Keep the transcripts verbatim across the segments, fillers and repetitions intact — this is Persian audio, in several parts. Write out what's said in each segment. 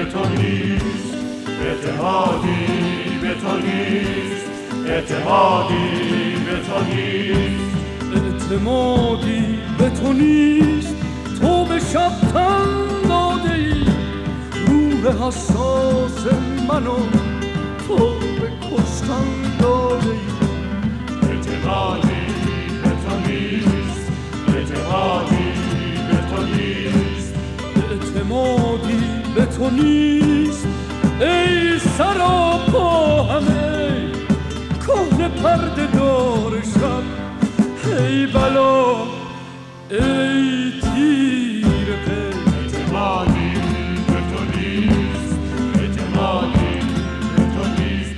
به تو نیست، اعتمادی به تو نیست، اعتمادی به تو نیست، اعتمادی به تو نیست. تو به شب تن داده ای روح حساس منو، تو به کشتن داده ای. اعتمادی به تو نیست، اعتمادی به تو نیست، اعتمادی به تو نیست. ای سراپا همه کهنه پرده دار شب، ای بلا ای تیر پی. اعتمادی به تو نیست، اعتمادی به تو نیست.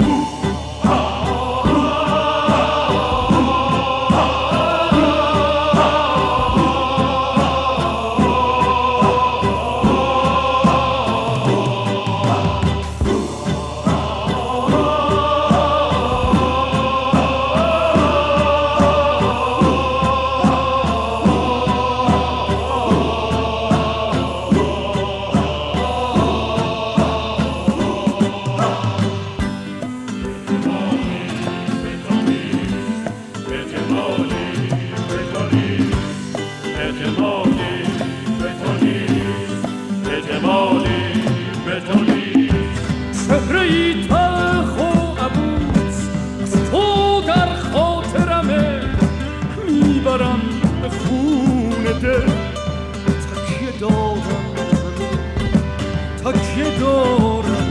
تکیه دارم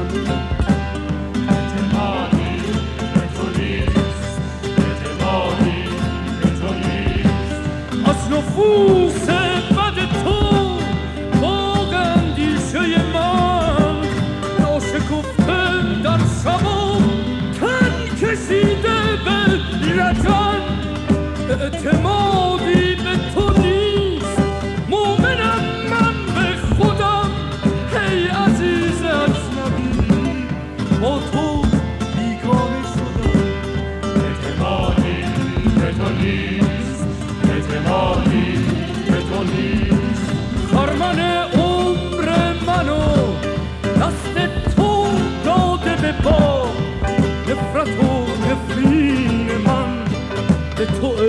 اعتمادی به تو نیست، اعتمادی به تو نیست، از نفوس بد تو باغ اندیشه من ناشکفته در شبا تن کشیده به لجن. اعتمادی به تو نیست، مومنم من به خودم. ای عزیز اجنبی با تو بیگانه شدم. اعتمادی به تو نیست، اعتمادی به تو نیست، خرمن عمر منو دست تو داده به پا. نفرت و نفرین من به تو